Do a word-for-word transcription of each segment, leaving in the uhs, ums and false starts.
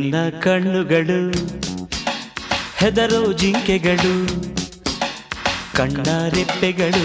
ನಿನ್ನ ಕಣ್ಣುಗಳು ಹೆದರೋ ಜಿಂಕೆಗಳು, ಕಣ್ಣ ರೆಪ್ಪೆಗಳು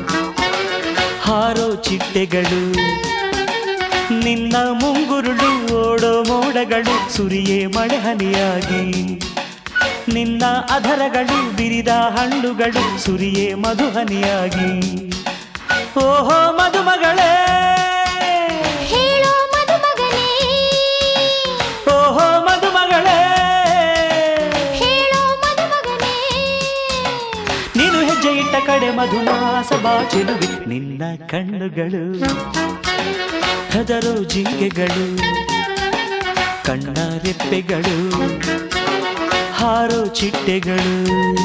ಹಾರೋ ಚಿಟ್ಟೆಗಳು, ನಿನ್ನ ಮುಂಗುರುಳು ಓಡೋ ಮೋಡಗಳು ಸುರಿಯೇ ಮಳೆ ಹನಿಯಾಗಿ, ನಿನ್ನ ಅಧರಗಳು ಬಿರಿದ ಹಣ್ಣುಗಳು ಸುರಿಯೇ ಮಧುಹನಿಯಾಗಿ. ಓಹೋ ಮಧುಮಗಳೇ ಹೇಳೋ ಮಧುಮಗನೇ, ಓಹೋ ಮಧುಮಗಳೇ ಹೇಳೋ ಮಧುಮಗನೇ, ನೀನು ಹೆಜ್ಜೆ ಇಟ್ಟ ಕಡೆ ಮಧುಮಾಸ ಬಾಚಿರುವೆ. ನಿನ್ನ ಕಣ್ಣುಗಳು ಹೆದರೋ ಜಿಂಕೆಗಳು, ಕಣ್ಣ ರೆಪ್ಪೆಗಳು ಹಾರೋ ಚಿಟ್ಟೆಗಳು.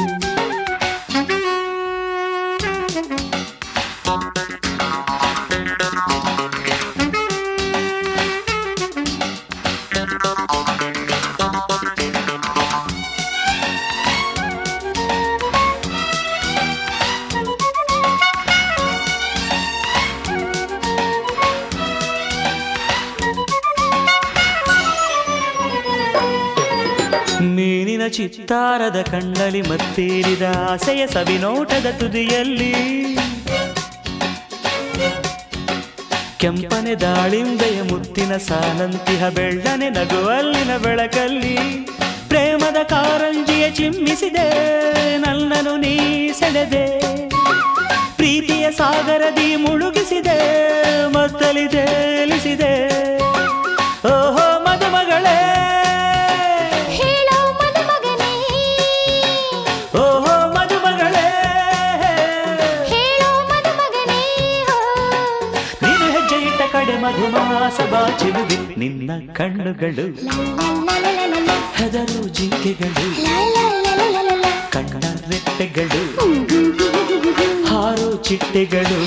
ಮೀನಿನ ಚಿತ್ತಾರದ ಕಣ್ಣಲ್ಲಿ ಮತ್ತೇರಿದ ಆಸೆಯ ಸವಿನೋಟದ ತುದಿಯಲ್ಲಿ, ಕೆಂಪನೆ ದಾಳಿಂಬೆಯ ಮುತ್ತಿನ ಸಾಲಂತಿಹ ಬೆಳ್ಳನೆ ನಗುವಲ್ಲಿನ ಬೆಳಕಲ್ಲಿ, ಪ್ರೇಮದ ಕಾರಂಜಿಯ ಚಿಮ್ಮಿಸಿದೆ ನನ್ನನು ನೀ ಸೆಳೆದೆ, ಪ್ರೀತಿಯ ಸಾಗರದಿ ಮುಳುಗಿಸಿದೆ ಮತ್ತಲಿ ತೇಲಿಸಿದೆ. ಓಹೋ ಮಧುಮಗಳೇ ಕಡೆ ಮಧುಮಾಸ ಬಾಚಿರುವೆ. ನಿನ್ನ ಕಣ್ಣುಗಳು ಹೆದರೋ ಜಿಂಕೆಗಳು, ಕಣ್ಣ ರೆಪ್ಪೆಗಳು ಹಾರೋ ಚಿಟ್ಟೆಗಳು.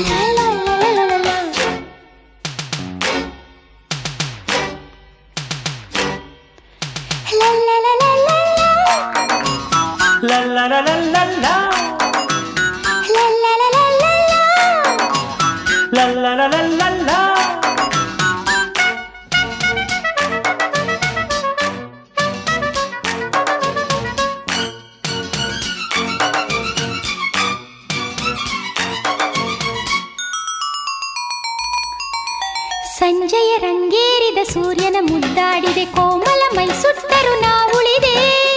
ಸಂಜೆಯ ರಂಗೇರಿದ ಸೂರ್ಯನ ಮುದ್ದಾಡಿದೆ, ಕೋಮಲ ಮೈ ಸುಟ್ಟರು ನಾವುಳಿದೆ,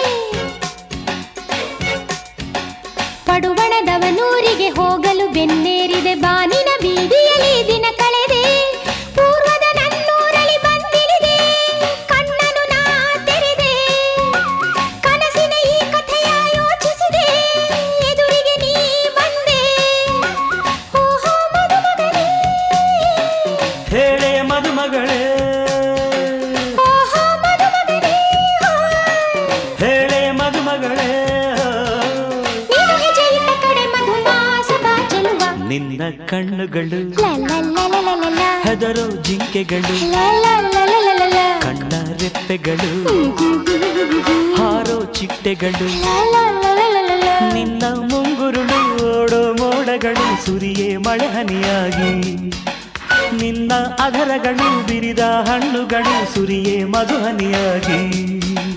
ಪಡುವಣದವನೂರಿಗೆ ಹೋಗಲು ಬೆನ್ನೇರಿದೆ, ಬಾನಿನ ಬೀದಿಯಲ್ಲಿ ದಿನ ಕಳೆದೆ, ಪೂರ್ವದ ನನ್ನೂರಲ್ಲಿ ಬಂದಿಳಿದೆ, ಕಣ್ಣನು ನಾ ತೆರೆದೆ, ಕನಸಿನ ಈ ಕಥೆಯ ಯೋಚಿಸಿದೆ, ಎದುರಿಗೆ ನೀ ಬಂದೆ. ಓಹೋ ಮಧುಮಗನೇ ಹೇಳೆ ಮಧುಮಗಳೇ, ಓಹೋ ಮಧುಮಗನೇ, ಹೇಳೆ ಮಧುಮಗಳೇ, ನೀನು ಹೆಜ್ಜೆ ಇಟ್ಟ ಕಡೆ ಮಧುಮಾಸ ಬಾಚಲುವ. ನಿನ್ನ ಕಣ್ಣುಗಳು ಲಲಲಲಲಲಲ, ಹೆದರೋ ಜಿಂಕೆಗಳು, ಲಲಲಲಲಲಲ, ಕಣ್ಣ ರೆಪ್ಪೆಗಳು ಹಾರೋ ಚಿಟ್ಟೆಗಳು, ಲಲಲಲಲಲ, ನಿನ್ನ ಮುಂಗುರುಳು ಓಡೋ ಮೋಡಗಳು ಸುರಿಯೇ ಮಳೆ ಹನಿಯಾಗಿ, ನಿನ್ನ ಅಧರಗಳು ಬಿರಿದ ಹಣ್ಣುಗಳು ಸುರಿಯೇ ಮಧುಹನಿಯಾಗಿ.